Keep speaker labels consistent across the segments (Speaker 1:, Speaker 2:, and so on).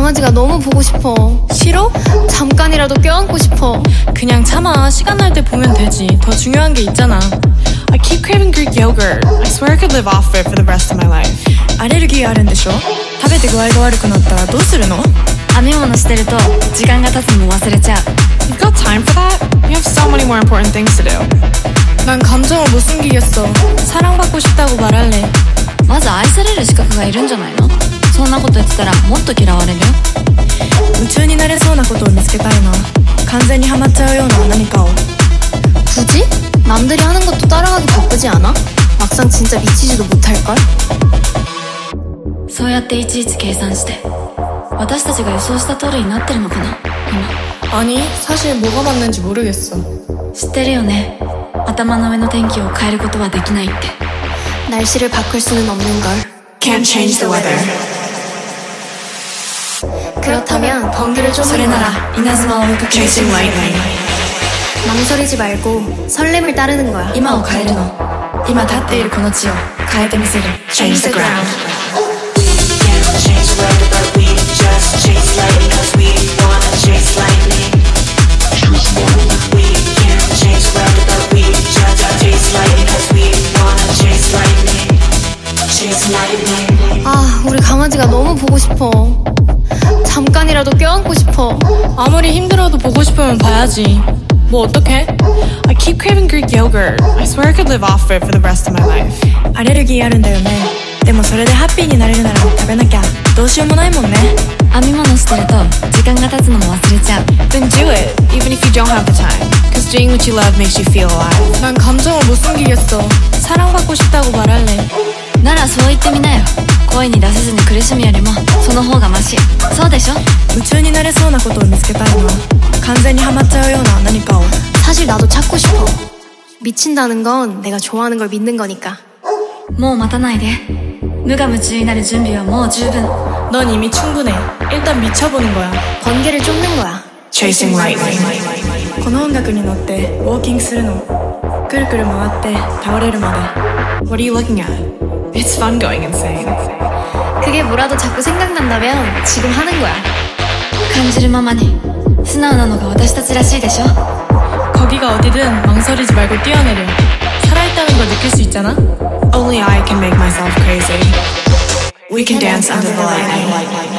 Speaker 1: 강아지가 너무 보고 싶어.
Speaker 2: 싫어?
Speaker 1: 잠깐이라도 껴안고 싶어.
Speaker 2: 그냥 참아. 시간 날 때 보면 되지. 더 중요한 게 있잖아. I keep craving Greek yogurt. I swear I could live off it for the rest of my life. アレルギーあるんでしょ？食べて具合が悪くなったらどうするの？
Speaker 3: 編み物してると時間が経つのも忘れちゃう。
Speaker 2: You've got time for that? You have so many more important things to do. 난 감정을 못 숨기겠어. 사랑받고 싶다고 말할래.
Speaker 3: まず愛される資格がいるんじゃないの？そんなこと言ってたらもっと嫌われるよ。
Speaker 2: 夢中になれそうなことを見つけたいな。完全にハマっちゃうような何かを。
Speaker 1: 굳이? 남들이 하는 것도 따라가기 바쁘지 않아? 막상 진짜 미치지도 못할걸?
Speaker 3: そうやっていちいち計算して私たちが予想した通りになってるのかな今。
Speaker 2: 아니 사실 뭐가 맞는지 모르겠어.
Speaker 3: 知ってるよね。頭の上の天気を変えることはできないって。
Speaker 1: 날씨를 바꿀 수는 없는걸.
Speaker 2: Can't change the weather.
Speaker 1: 그렇다면 번개를 좀
Speaker 3: それなら稲妻を追いかける。
Speaker 2: Chasing lightning.
Speaker 1: 망설이지 말고 설렘을 따르는 거야.
Speaker 3: 今を変えるの。今立っているこの地を変えてみせる。
Speaker 2: Change the ground.
Speaker 4: Change the weather, but we just chase lightning, 'cause we wanna chase lightning. We can't change the weather, but we just chase lightning, 'cause we wanna chase lightning. Chase lightning.
Speaker 1: 아, 우리 강아지가 너무 보고 싶어. 잠깐이라도 껴안고 싶어.
Speaker 2: 아무리 힘들어도 보고 싶으면 봐야지. 뭐 어떡해? I keep craving Greek yogurt. I swear I could live off it for the rest of my life. アレルギーあるんだよね。でもそれでハッピーになれるなら食べなきゃ。どうしようもないもんね。
Speaker 3: 編み物してると時間が経つのも忘れちゃう。
Speaker 2: Then do it, even if you don't have the time. Cause doing what you love makes you feel alive. 난 감정을 못 숨기겠어. 사랑받고 싶다고 말할래.
Speaker 3: ならそう言ってみなよ。声に出せずに苦しむよりもその方がマシ。そうでしょ？
Speaker 2: 夢中になれそうなことを見つけたいな。完全にハマっちゃうような何かを。
Speaker 1: 사실 나도 찾고 싶어. 미친다는 건 내가 좋아하는 걸 믿는 거니까.
Speaker 3: もう待たないで。無我夢中になる準備はもう十分。
Speaker 2: 넌 이미 충분해. 일단 미쳐보는 거야.
Speaker 1: 번개를 쫓는 거야.
Speaker 2: Chasing lightning. この音楽に乗ってウォーキングするの。くるくる回って倒れるまで。What are you looking at? It's fun going insane.
Speaker 1: 그게 뭐라도 자꾸 생각난다면 지금 하는 거야.
Speaker 3: 感じるままに素直なのが私たちらしいでしょ。
Speaker 2: 거기가 어디든 망설이지 말고 뛰어내려. 살아있다는 걸 느낄 수 있잖아. Only I can make myself crazy. We can dance under the lightning.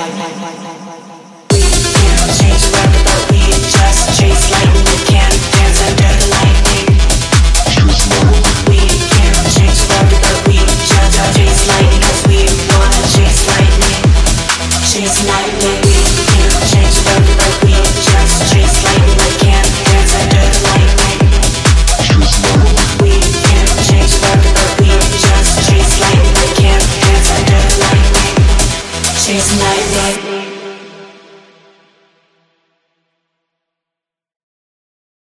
Speaker 4: We can't change the weather, but we just chase lightning. We can't dance under the lightning. We can't change the weather, but we just chase lightning, 'cause we wanna chase lightning. Chase lightning. We can't change the weather, but we just chase lightning. We can't dance under the lightning. We can't change the weather, but we just chase lightning. We can't dance under the lightning. Chase lightning.